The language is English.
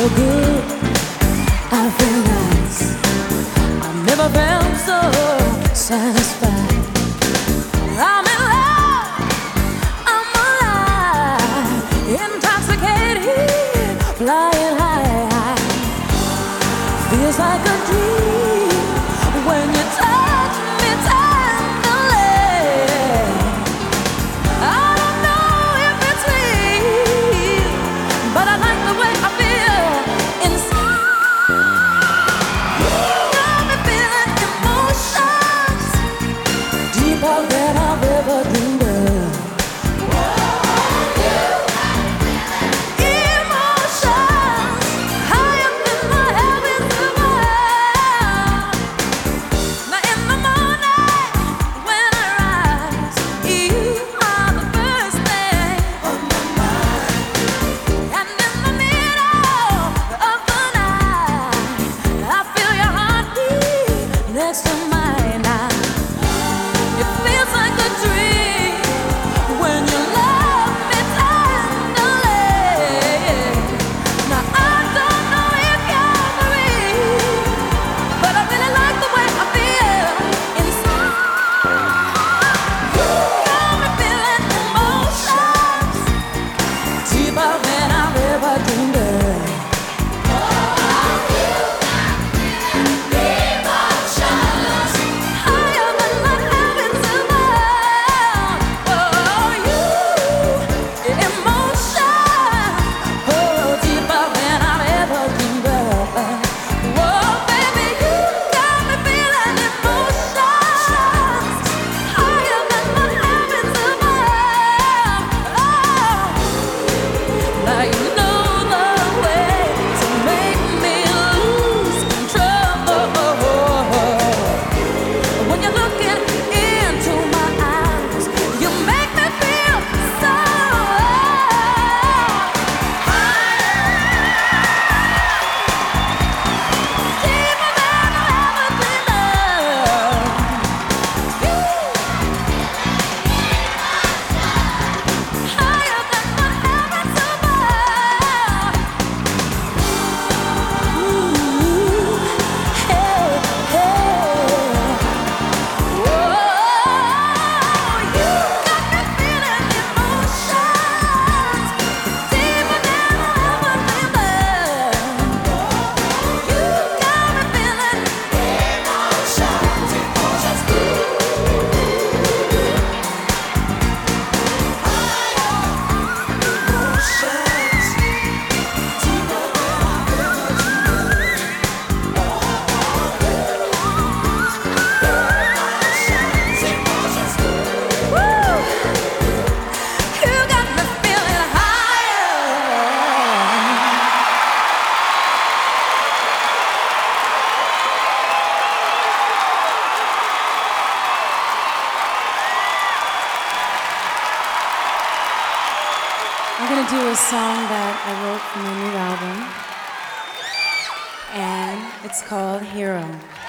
feel good, I feel nice. I've never felt so satisfied. I'm in love, I'm alive, intoxicated, flying high. Feels like a dream when you touch me tenderly. I don't know if it's real, but I like the way I feel inside. Got me feeling emotions deeper than I've ever dreamed of. Emotions higher than the heavens above. Now in the morning when I rise, you are the first thing on my mind. And in the middle of the night, I feel your heartbeat next to mine. It feels like a dream when you love me tenderly. Now I don't know if you're the real, but I really like the way I feel inside. Got me feeling emotions deeper than I've ever dreamed of. Emotions higher than the heavens above. Oh, you, emotion, oh, deeper than I've ever dreamed of. Oh, baby, you got me feeling emotions higher than the heavens above. Oh, now you know the way to make me lose control. When you're looking into my eyes, you make me feel so deeper than I ever dreamed of. Higher than the heavens above. Ooh, hey, hey. Whoa, you got me feeling emotions deeper than I ever dreamed of. You got me feeling emotions, emotions. Woo! You got me feeling higher. I'm gonna do a song that I wrote for my new album, and it's called Hero.